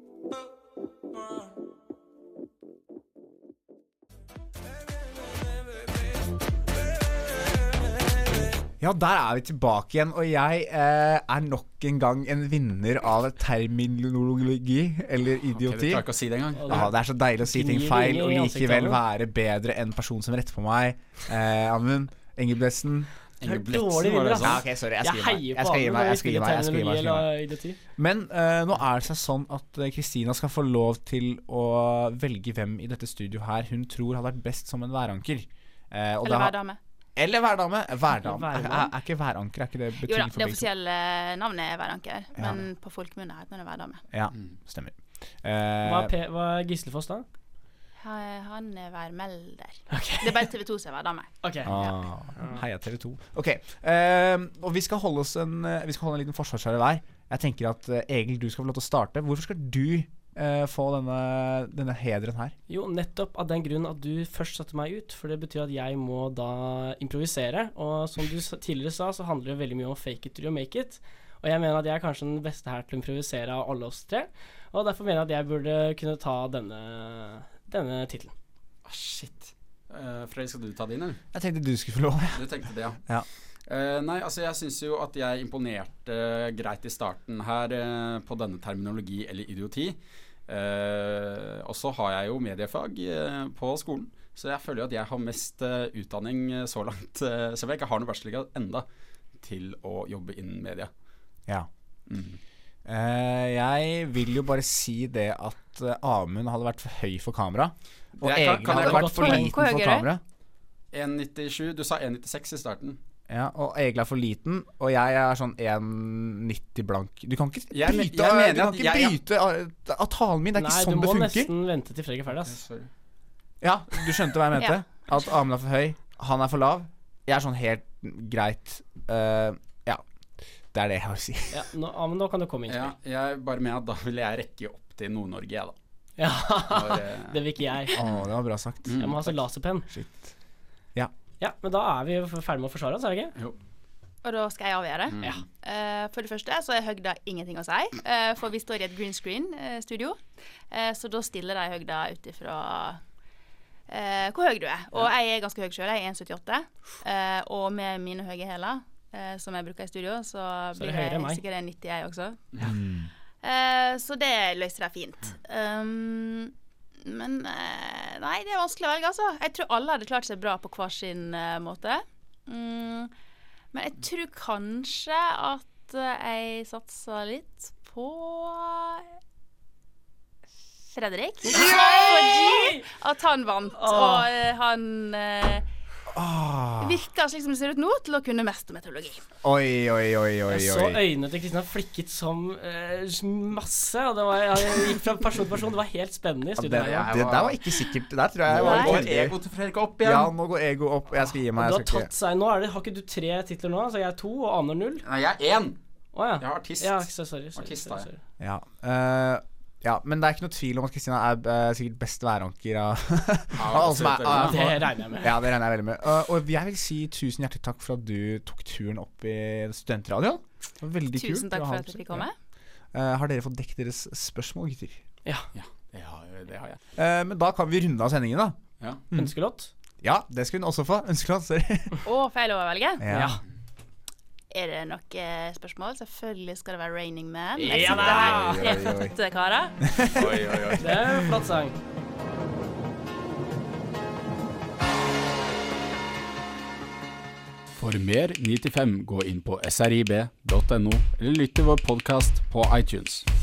Ja, der vi tilbake igjen, og jeg nok en gang en vinner av terminologi, eller idioti. Du klarer ikke å si det engang. Ja, det så deilig å si ting feil, og likevel være bedre enn person som retter på meg. Amund, Engelbrechtsen. Dårlig vinner, altså. Ja, ok, sorry, jeg skal gi meg. Men nå det seg sånn at Kristina skal få lov til å velge hvem i dette studio her hun tror har vært best som en væranker. Eller værdame. Eller værdame. Ikke væranker, ikke det betyr? Jo da, det offisielle navnet væranker, men på folkemunne heter det værdame. Ja, stemmer. Hva Gislefoss da? Han værmelder. Okay. Det bare TV2 som værdame. Okay. Heia TV2. Ok, og vi skal holde en liten forsvarsskjære hver. Jeg tenker at Egil, du skal få lov til å starte. Hvorfor skal du få denne hederen her? Jo, nettopp av den grunn at du først satte meg ut, for det betyr at jeg må da improvisere, og som du tidligere sa, så handler det veldig mye om fake it till you make it, og jeg mener at jeg kanskje den beste her til å improvisere av alle oss tre, og derfor mener jeg at jeg burde kunne ta denne titlen. Shit. Frey, skal du ta din, eller? Jeg tenkte du skulle få lov. Du tenkte det, ja. Nei, altså jeg synes jo at jeg imponerte greit i starten her på denne terminologi eller idioti. Og så har jeg jo mediefag på skolen, så jeg føler jo at jeg har mest utdanning så langt, selv om jeg ikke har noe bachelorgrad enda til å jobbe innen media. Ja. Jeg vil jo bare si det at Amund hadde vært for høy for kamera, og Egil hadde vært for liten for kamera. 1,97, du sa 1,96 i starten. Ja, og Egil for liten, og jeg sånn 1,90 blank. Du kan ikke bryte avtalen min, det ikke sånn det funker. Nei, du må nesten vente til Fredrik ferdig, ass. Ja, du skjønte hva jeg mente. At Amund for høy, han for lav. Jeg sånn helt greit. Ja, det det jeg har å si. Ja, men nå kan du komme inn. Ja, jeg bare med at da vil jeg rekke opp til Nord-Norge, jeg da. Ja, det vil ikke jeg. Det var bra sagt. Jeg må ha sånn laserpenn. Shit. Ja, men da vi ferdig med å forsvare oss, det ikke? Jo. Og da skal jeg avgjøre. Ja. For det første så høgda ingenting å si, for vi står i et green screen studio, så da stiller de høgda ut ifra hvor høy du og jeg ganske høy selv, jeg 1,78, og med mine høye hæler som jeg bruker i studio, så blir jeg sikkert 90 jeg også. Så det løser jeg fint. Men nei, det vanskelig å velge, altså. Jeg tror alle hadde klart seg bra på hver sin måte. Men jeg tror kanskje at jeg satser litt på Fredrik. Fordi at han vant, og han virker slik som det ser ut nå til å kunne mest om meteorologi. Oi. Jeg så øynene til Kristina flikket som masse, og jeg gikk fra person til person. Det var helt spennende i studiet. Det der var ikke sikkert. Det der tror jeg var går ego til Fredrik opp igjen. Ja, nå går ego opp. Jeg skal gi meg. Du har tatt seg, nå har ikke du 3 titler nå, så jeg 2 og Aner 0. Nei, jeg 1. Ja. Jeg har artist. Ja, sorry. Ja. Ja, men det ikke noe tvil om at Kristina sikkert best væranker av alle som Det regner jeg med. Ja, det regner jeg veldig med. Og jeg vil si tusen hjertelig takk for at du tok turen opp i studentradioen. Det var veldig kult. Tusen takk for at jeg fikk komme. Har dere fått dekket deres spørsmål, gutter? Ja. Det har jeg. Men da kan vi runde av sendingen, da. Ja. Ønskelåt? Ja, det skal hun også få. Ønskelåt, sorry. Feil å velge? Ja. Er det noe spørsmål? Selvfølgelig skal det være Raining Man. Ja Jeg sitter her med 3 flotte karer. Oi. Det en flott sang. For mer 9-5 gå inn på srib.no eller lytt til vår podcast på iTunes.